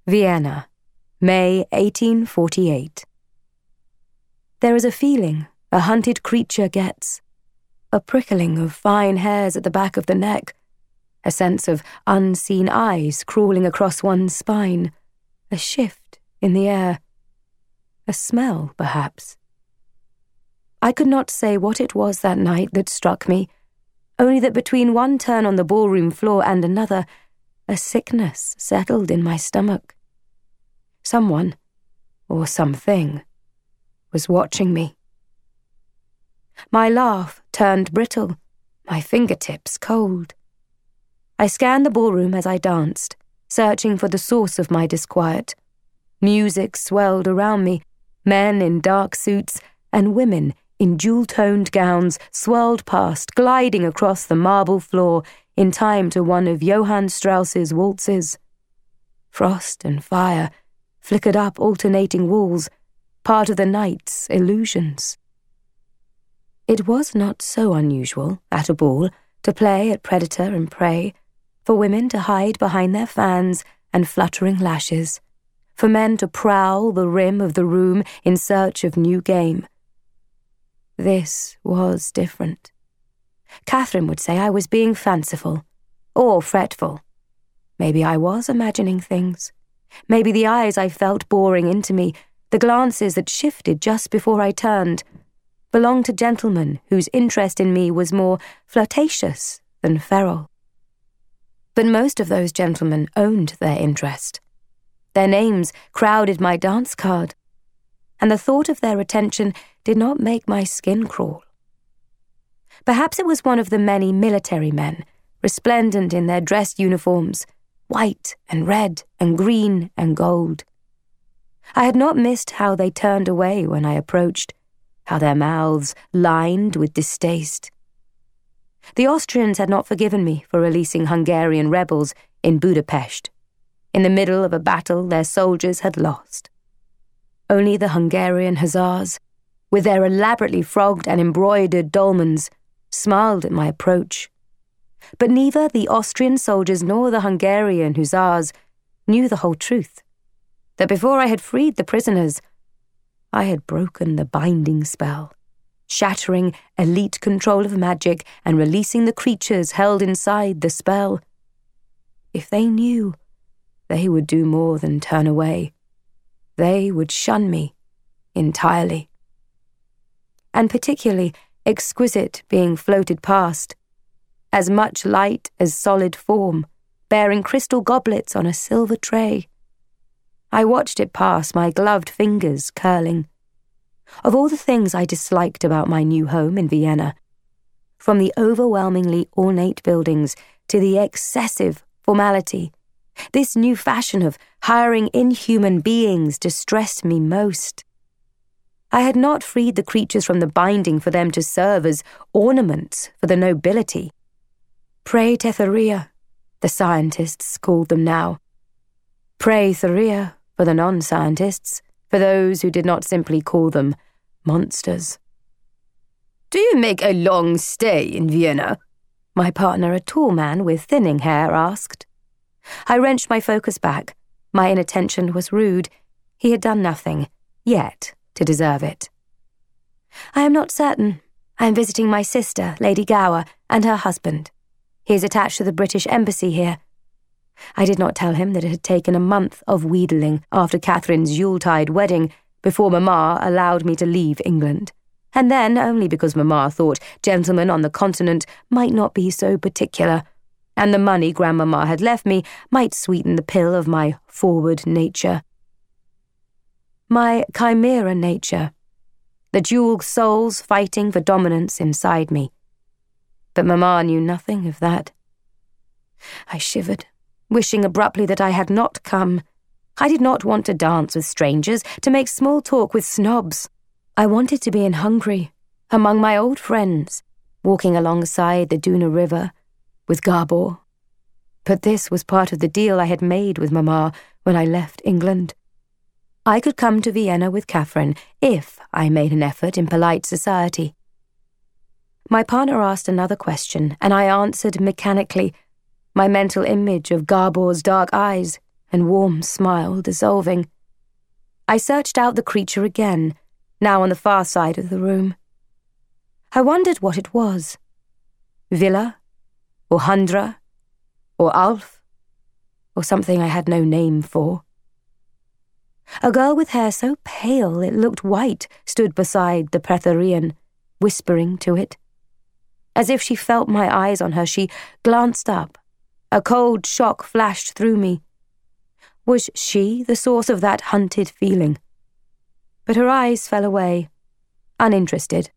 Vienna, May 1848. There is a feeling a hunted creature gets, a prickling of fine hairs at the back of the neck, a sense of unseen eyes crawling across one's spine, a shift in the air, a smell, perhaps. I could not say what it was that night that struck me, only that between one turn on the ballroom floor and another, a sickness settled in my stomach. Someone, or something, was watching me. My laugh turned brittle, my fingertips cold. I scanned the ballroom as I danced, searching for the source of my disquiet. Music swelled around me, men in dark suits and women in jewel-toned gowns swirled past, gliding across the marble floor in time to one of Johann Strauss's waltzes. Frost and fire flickered up alternating walls, part of the night's illusions. It was not so unusual, at a ball, to play at predator and prey, for women to hide behind their fans and fluttering lashes, for men to prowl the rim of the room in search of new game. This was different. Catherine would say I was being fanciful, or fretful. Maybe I was imagining things. Maybe the eyes I felt boring into me, the glances that shifted just before I turned, belonged to gentlemen whose interest in me was more flirtatious than feral. But most of those gentlemen owned their interest. Their names crowded my dance card, and the thought of their attention did not make my skin crawl. Perhaps it was one of the many military men, resplendent in their dress uniforms, white and red and green and gold. I had not missed how they turned away when I approached, how their mouths lined with distaste. The Austrians had not forgiven me for releasing Hungarian rebels in Budapest. In the middle of a battle their soldiers had lost. Only the Hungarian hussars, with their elaborately frogged and embroidered dolmans, smiled at my approach. But neither the Austrian soldiers nor the Hungarian hussars knew the whole truth, that before I had freed the prisoners, I had broken the binding spell, shattering elite control of magic and releasing the creatures held inside the spell. If they knew, they would do more than turn away. They would shun me entirely. And particularly exquisite being floated past, as much light as solid form, bearing crystal goblets on a silver tray. I watched it pass, my gloved fingers curling. Of all the things I disliked about my new home in Vienna, from the overwhelmingly ornate buildings to the excessive formality, this new fashion of hiring inhuman beings distressed me most. I had not freed the creatures from the binding for them to serve as ornaments for the nobility. Praetetheria, the scientists called them now. Praetheria for the non-scientists, for those who did not simply call them monsters. "Do you make a long stay in Vienna?" my partner, a tall man with thinning hair, asked. I wrenched my focus back. My inattention was rude. He had done nothing, yet, to deserve it. "I am not certain. I am visiting my sister, Lady Gower, and her husband. He is attached to the British Embassy here." I did not tell him that it had taken a month of wheedling after Catherine's Yuletide wedding before Mamma allowed me to leave England, and then only because Mamma thought gentlemen on the continent might not be so particular, and the money Grandmamma had left me might sweeten the pill of my forward nature. My chimera nature, the dual souls fighting for dominance inside me. But Mamma knew nothing of that. I shivered, wishing abruptly that I had not come. I did not want to dance with strangers, to make small talk with snobs. I wanted to be in Hungary, among my old friends, walking alongside the Duna River, with Gabor. But this was part of the deal I had made with Mamma when I left England. I could come to Vienna with Catherine if I made an effort in polite society. My partner asked another question, and I answered mechanically, my mental image of Gabor's dark eyes, and warm smile dissolving. I searched out the creature again, now on the far side of the room. I wondered what it was. Villa, or Hundra, or Alf, or something I had no name for. A girl with hair so pale it looked white stood beside the Praetorian, whispering to it. As if she felt my eyes on her, she glanced up. A cold shock flashed through me. Was she the source of that hunted feeling? But her eyes fell away, uninterested.